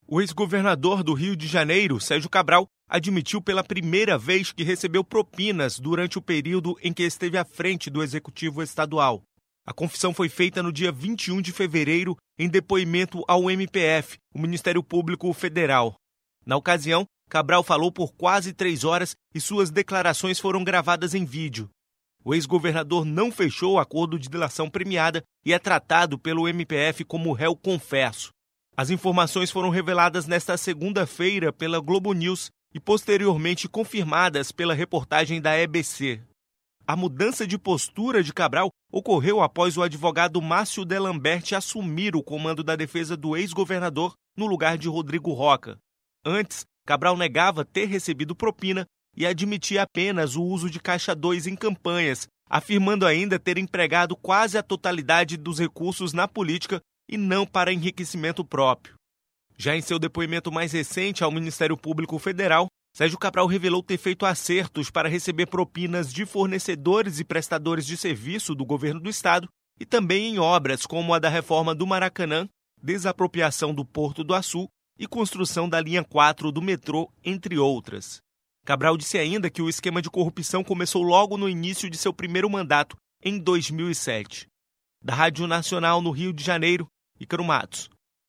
O ex-governador do Rio de Janeiro, Sérgio Cabral, admitiu pela primeira vez que recebeu propinas durante o período em que esteve à frente do Executivo Estadual. A confissão foi feita no dia 21 de fevereiro em depoimento ao MPF, o Ministério Público Federal. Na ocasião, Cabral falou por quase 3 horas e suas declarações foram gravadas em vídeo. O ex-governador não fechou o acordo de delação premiada e é tratado pelo MPF como réu confesso. As informações foram reveladas nesta segunda-feira pela Globo News e posteriormente confirmadas pela reportagem da EBC. A mudança de postura de Cabral ocorreu após o advogado Márcio Delambert assumir o comando da defesa do ex-governador no lugar de Rodrigo Rocha. Antes, Cabral negava ter recebido propina e admitia apenas o uso de caixa 2 em campanhas, afirmando ainda ter empregado quase a totalidade dos recursos na política e não para enriquecimento próprio. Já em seu depoimento mais recente ao Ministério Público Federal, Sérgio Cabral revelou ter feito acertos para receber propinas de fornecedores e prestadores de serviço do governo do estado e também em obras como a da reforma do Maracanã, desapropriação do Porto do Açu e construção da linha 4 do metrô, entre outras. Cabral disse ainda que o esquema de corrupção começou logo no início de seu primeiro mandato, em 2007. Da Rádio Nacional no Rio de Janeiro, Ícaro Matos.